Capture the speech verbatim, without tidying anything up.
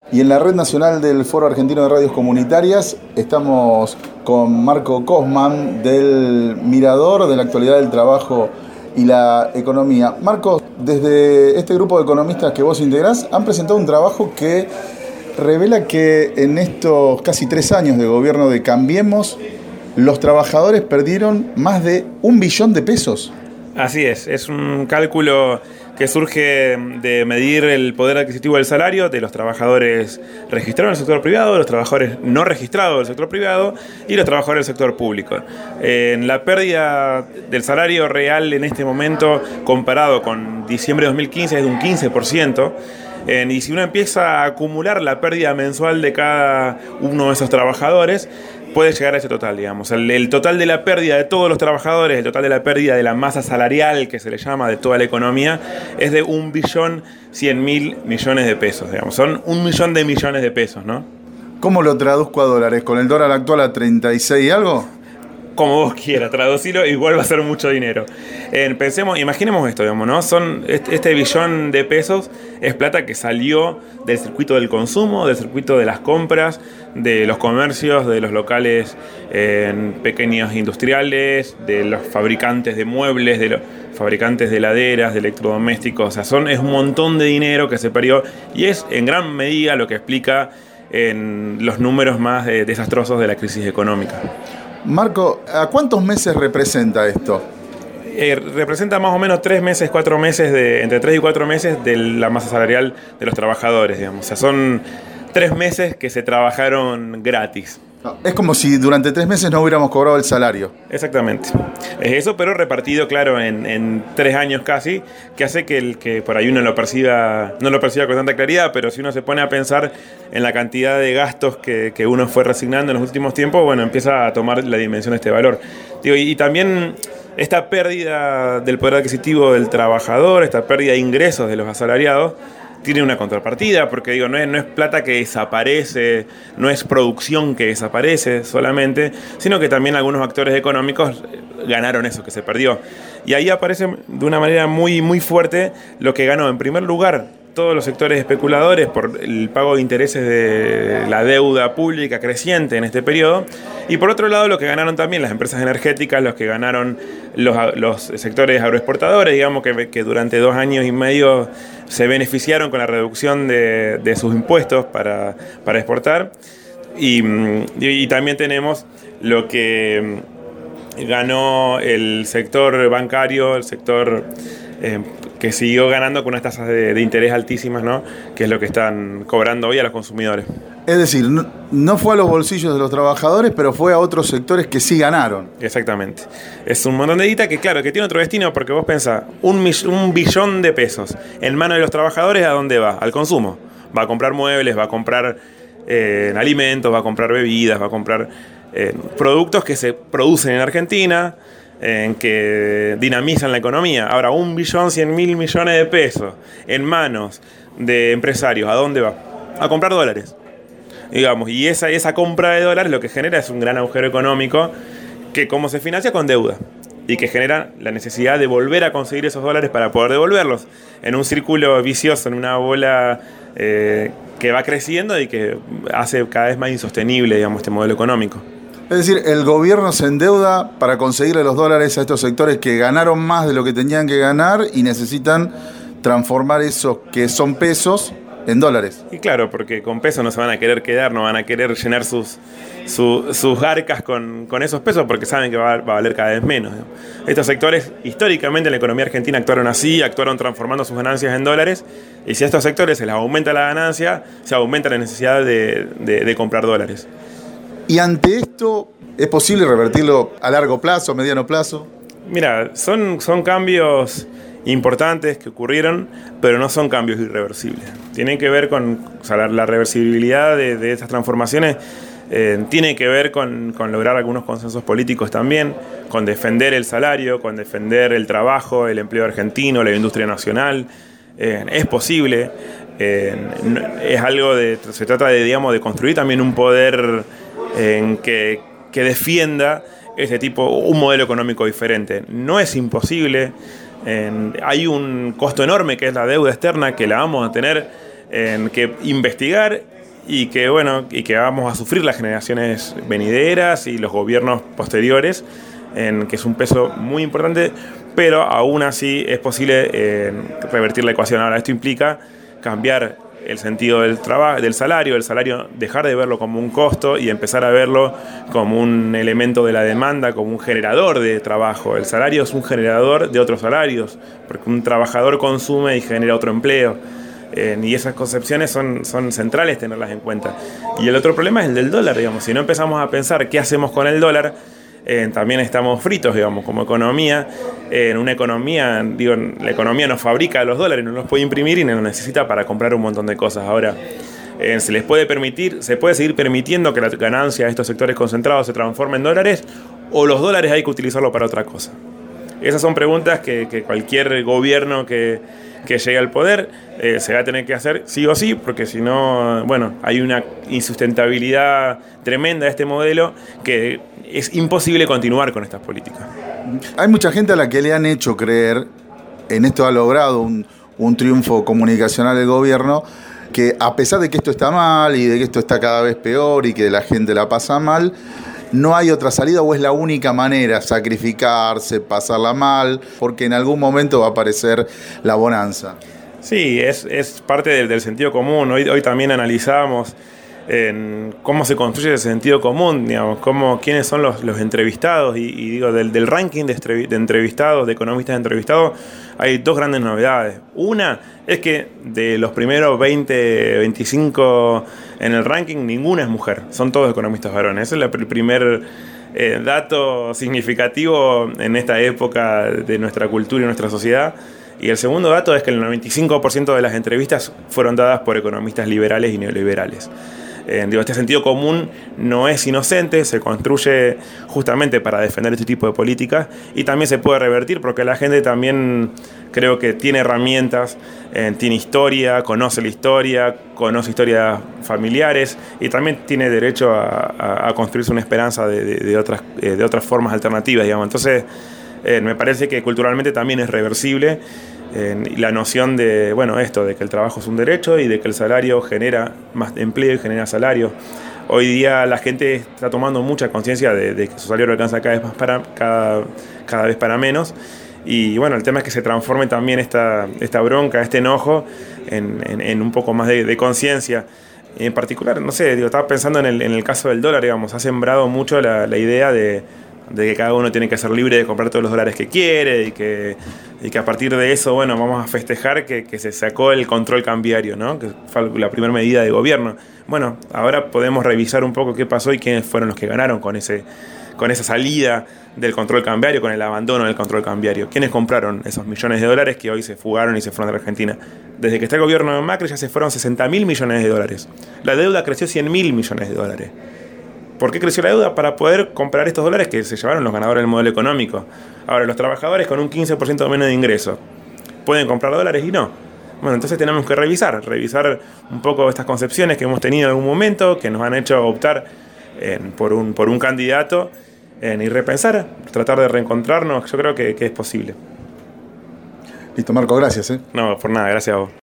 Y en la Red Nacional del Foro Argentino de Radios Comunitarias estamos con Marco Cosman del Mirador de la Actualidad del Trabajo y la Economía. Marco, desde este grupo de economistas que vos integrás, han presentado un trabajo que revela que en estos casi tres años de gobierno de Cambiemos, los trabajadores perdieron más de un billón de pesos. Así es, es un cálculo que surge de medir el poder adquisitivo del salario de los trabajadores registrados en el sector privado, los trabajadores no registrados del sector privado y los trabajadores del sector público. En la pérdida del salario real en este momento, comparado con diciembre de dos mil quince, es de un quince por ciento. Y si uno empieza a acumular la pérdida mensual de cada uno de esos trabajadores, puede llegar a ese total, digamos. El, el total de la pérdida de todos los trabajadores, el total de la pérdida de la masa salarial, que se le llama, de toda la economía, es de un billón cien mil millones de pesos, digamos. Son un millón de millones de pesos, ¿no? ¿Cómo lo traduzco a dólares? ¿Con el dólar actual a treinta y seis y algo? Como vos quieras, traducirlo, igual va a ser mucho dinero. Eh, pensemos, imaginemos esto, digamos, ¿no? Son, este, este billón de pesos es plata que salió del circuito del consumo, del circuito de las compras, de los comercios, de los locales eh, pequeños industriales, de los fabricantes de muebles, de los fabricantes de heladeras, de electrodomésticos. O sea, son, es un montón de dinero que se perdió y es en gran medida lo que explica en los números más eh, desastrosos de la crisis económica. Marco, ¿a cuántos meses representa esto? Eh, representa más o menos tres meses, cuatro meses, de, entre tres y cuatro meses de la masa salarial de los trabajadores, digamos. O sea, son tres meses que se trabajaron gratis. Es como si durante tres meses no hubiéramos cobrado el salario. Exactamente. Es eso, pero repartido, claro, en, en tres años casi, que hace que, el, que por ahí uno lo perciba, no lo perciba con tanta claridad, pero si uno se pone a pensar en la cantidad de gastos que, que uno fue resignando en los últimos tiempos, bueno, empieza a tomar la dimensión de este valor. Digo, y, y también esta pérdida del poder adquisitivo del trabajador, esta pérdida de ingresos de los asalariados, tiene una contrapartida, porque digo, no es, no es plata que desaparece, no es producción que desaparece solamente, sino que también algunos actores económicos ganaron eso que se perdió. Y ahí aparece de una manera muy, muy fuerte lo que ganó en primer lugar todos los sectores especuladores por el pago de intereses de la deuda pública creciente en este periodo, y por otro lado lo que ganaron también las empresas energéticas, los que ganaron los, los sectores agroexportadores, digamos que, que durante dos años y medio se beneficiaron con la reducción de, de sus impuestos para, para exportar, y, y, y también tenemos lo que ganó el sector bancario, el sector eh, que siguió ganando con unas tasas de, de interés altísimas, ¿no? Que es lo que están cobrando hoy a los consumidores. Es decir, no, no fue a los bolsillos de los trabajadores, pero fue a otros sectores que sí ganaron. Exactamente. Es un montón de guita que, claro, que tiene otro destino, porque vos pensás, un, un billón de pesos en manos de los trabajadores, ¿a dónde va? Al consumo. Va a comprar muebles, va a comprar eh, alimentos, va a comprar bebidas, va a comprar eh, productos que se producen en Argentina, en que dinamizan la economía. Ahora, un billón cien mil millones de pesos en manos de empresarios, ¿a dónde va? A comprar dólares, digamos, y esa, esa compra de dólares lo que genera es un gran agujero económico que como se financia con deuda y que genera la necesidad de volver a conseguir esos dólares para poder devolverlos en un círculo vicioso, en una bola eh, que va creciendo y que hace cada vez más insostenible, digamos, este modelo económico. Es decir, el gobierno se endeuda para conseguirle los dólares a estos sectores que ganaron más de lo que tenían que ganar y necesitan transformar esos que son pesos en dólares. Y claro, porque con pesos no se van a querer quedar, no van a querer llenar sus, su, sus arcas con, con esos pesos porque saben que va a, va a valer cada vez menos. Estos sectores, históricamente en la economía argentina actuaron así, actuaron transformando sus ganancias en dólares, y si a estos sectores se les aumenta la ganancia, se aumenta la necesidad de, de, de comprar dólares. Y ante esto, ¿es posible revertirlo a largo plazo, a mediano plazo? Mira, son, son cambios importantes que ocurrieron, pero no son cambios irreversibles. Tienen que ver con, o sea, la, la reversibilidad de, de estas transformaciones, eh, tiene que ver con, con lograr algunos consensos políticos también, con defender el salario, con defender el trabajo, el empleo argentino, la industria nacional. Eh, es posible, eh, es algo de, se trata de, digamos, de construir también un poder en que, que defienda ese tipo, un modelo económico diferente. No es imposible, eh, hay un costo enorme que es la deuda externa que la vamos a tener eh, que investigar y que, bueno, y que vamos a sufrir las generaciones venideras y los gobiernos posteriores, en que es un peso muy importante, pero aún así es posible eh, revertir la ecuación. Ahora, esto implica cambiar el sentido del trabajo, del salario, el salario, dejar de verlo como un costo y empezar a verlo como un elemento de la demanda, como un generador de trabajo. El salario es un generador de otros salarios, porque un trabajador consume y genera otro empleo. Eh, y esas concepciones son, son centrales tenerlas en cuenta. Y el otro problema es el del dólar, digamos. Si no empezamos a pensar qué hacemos con el dólar, eh, también estamos fritos, digamos, como economía. Eh, en una economía, digo, la economía nos fabrica los dólares, no los puede imprimir y no los necesita para comprar un montón de cosas. Ahora, eh, se les puede permitir, se puede seguir permitiendo que la ganancia de estos sectores concentrados se transforme en dólares, o los dólares hay que utilizarlo para otra cosa. Esas son preguntas que, que cualquier gobierno que, que llegue al poder eh, se va a tener que hacer sí o sí, porque si no, bueno, hay una insustentabilidad tremenda de este modelo que es imposible continuar con estas políticas. Hay mucha gente a la que le han hecho creer, en esto ha logrado un, un triunfo comunicacional del gobierno, que a pesar de que esto está mal y de que esto está cada vez peor y que la gente la pasa mal, no hay otra salida o es la única manera, sacrificarse, pasarla mal, porque en algún momento va a aparecer la bonanza. Sí, es, es parte del, del sentido común. Hoy, hoy también analizamos en cómo se construye ese sentido común, digamos, cómo, quiénes son los, los entrevistados y, y digo, del, del ranking de, estrevi, de entrevistados, de economistas entrevistados, hay dos grandes novedades. Una es que de los primeros veinte, veinticinco en el ranking, ninguna es mujer, son todos economistas varones. Ese es el primer eh, dato significativo en esta época de nuestra cultura y nuestra sociedad. Y el segundo dato es que el noventa y cinco por ciento de las entrevistas fueron dadas por economistas liberales y neoliberales. Eh, digo, este sentido común no es inocente, se construye justamente para defender este tipo de políticas y también se puede revertir porque la gente también creo que tiene herramientas, eh, tiene historia, conoce la historia, conoce historias familiares y también tiene derecho a, a, a construirse una esperanza de, de, de, otras, eh, de otras formas alternativas, digamos. Entonces, eh, me parece que culturalmente también es reversible. Eh, la noción de, bueno, esto, de que el trabajo es un derecho y de que el salario genera más empleo y genera salario. Hoy día la gente está tomando mucha conciencia de, de que su salario alcanza cada vez, más para, cada, cada vez para menos. Y bueno, el tema es que se transforme también esta, esta bronca, este enojo, en, en, en un poco más de, de conciencia. En particular, no sé, digo, estaba pensando en el, en el caso del dólar, digamos, ha sembrado mucho la, la idea de... de que cada uno tiene que ser libre de comprar todos los dólares que quiere y que, y que a partir de eso, bueno, vamos a festejar que, que se sacó el control cambiario, ¿no? Que fue la primera medida de gobierno. Bueno, ahora podemos revisar un poco qué pasó y quiénes fueron los que ganaron con, ese, con esa salida del control cambiario, con el abandono del control cambiario. ¿Quiénes compraron esos millones de dólares que hoy se fugaron y se fueron de la Argentina? Desde que está el gobierno de Macri ya se fueron sesenta mil millones de dólares. La deuda creció cien mil millones de dólares. ¿Por qué creció la deuda? Para poder comprar estos dólares que se llevaron los ganadores del modelo económico. Ahora, los trabajadores con un quince por ciento menos de ingreso pueden comprar dólares y no. Bueno, entonces tenemos que revisar, revisar un poco estas concepciones que hemos tenido en algún momento, que nos han hecho optar eh, por, un, por un candidato eh, y repensar, tratar de reencontrarnos. Yo creo que, que es posible. Listo, Marco, gracias. ¿eh? No, por nada, gracias a vos.